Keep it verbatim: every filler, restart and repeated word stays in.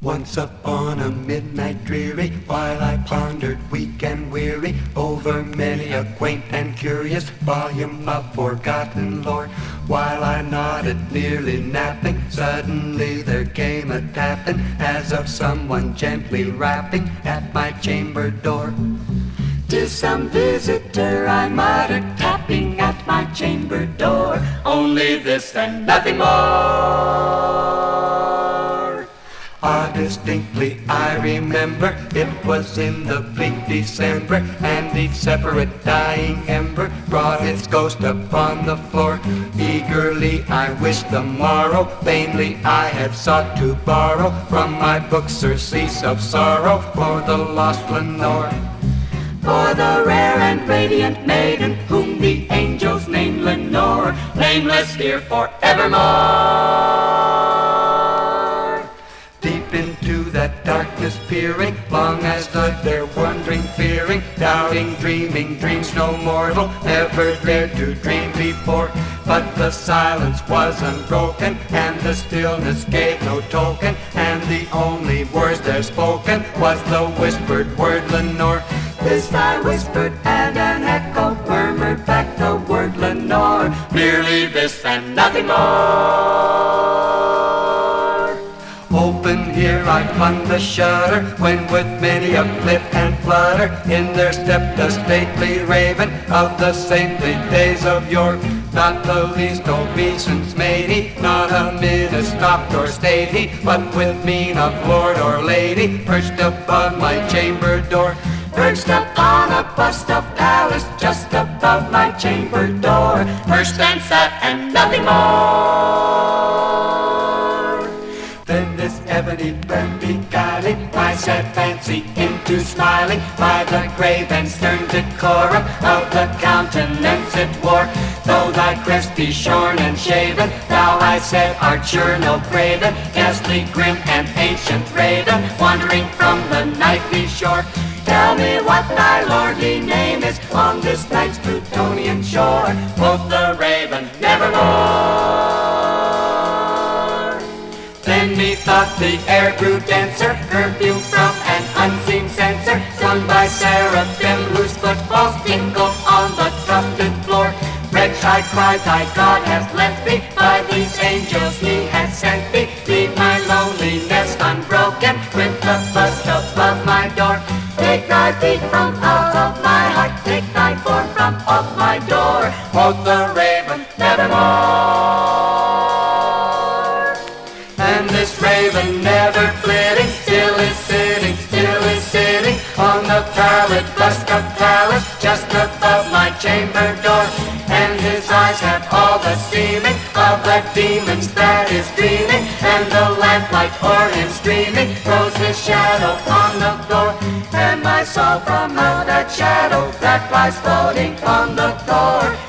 Once upon a midnight dreary, while I pondered weak and weary over many a quaint and curious volume of forgotten lore, while I nodded nearly napping, suddenly there came a tapping as of someone gently rapping at my chamber door. "'Tis some visitor," I muttered, tapping at my chamber door. "Only this and nothing more." Ah, distinctly I remember, it was in the bleak December, and each separate dying ember brought its ghost upon the floor. Eagerly I wished the morrow, vainly I had sought to borrow from my book surcease of sorrow for the lost Lenore. For the rare and radiant maiden whom the angels name Lenore, nameless here forevermore. Deep into that darkness peering, long I stood there wondering, fearing, doubting, dreaming dreams no mortal ever dared to dream before. But the silence was unbroken, and the stillness gave no token, and the only words there spoken was the whispered word Lenore. This I whispered, and an echo murmured back the word Lenore. Merely this and nothing more. Open here I flung the shutter, when with many a flit and flutter in there stepped a stately raven of the saintly days of yore. Not the least obeisance made he, not a minute stopped or stayed he, but with mien of lord or lady perched above my chamber door. Perched upon a bust of Pallas just above my chamber door. Perched and sat and nothing more. Then this ebony bird beguiling my sad fancy into smiling by the grave and stern decorum of the countenance it wore. Though thy crest be shorn and shaven, thou, I said, art sure no craven, ghastly, grim, and ancient raven, wandering from the nightly shore. Tell me what thy lordly name is on this night's Plutonian shore. Quoth the raven, nevermore. Then methought the air grew denser, perfume from an unseen censer, sung by seraphim whose footfalls tinkled on the tufted floor. Wretch, I cried, thy God hath lent thee, by these angels he hath sent thee. Leave my lonely nest unbroken, with the bust above my door. Take thy feet from out of my heart, take thy form from off my door. Quoth the raven, nevermore. And this raven never flitting, still is sitting, still is sitting on the pallid bust of Pallas just above my chamber door. And his eyes have all the seeming of a demon's that is dreaming, and the lamplight o'er him streaming throws his shadow on the floor. And my soul from out that shadow that lies floating on the floor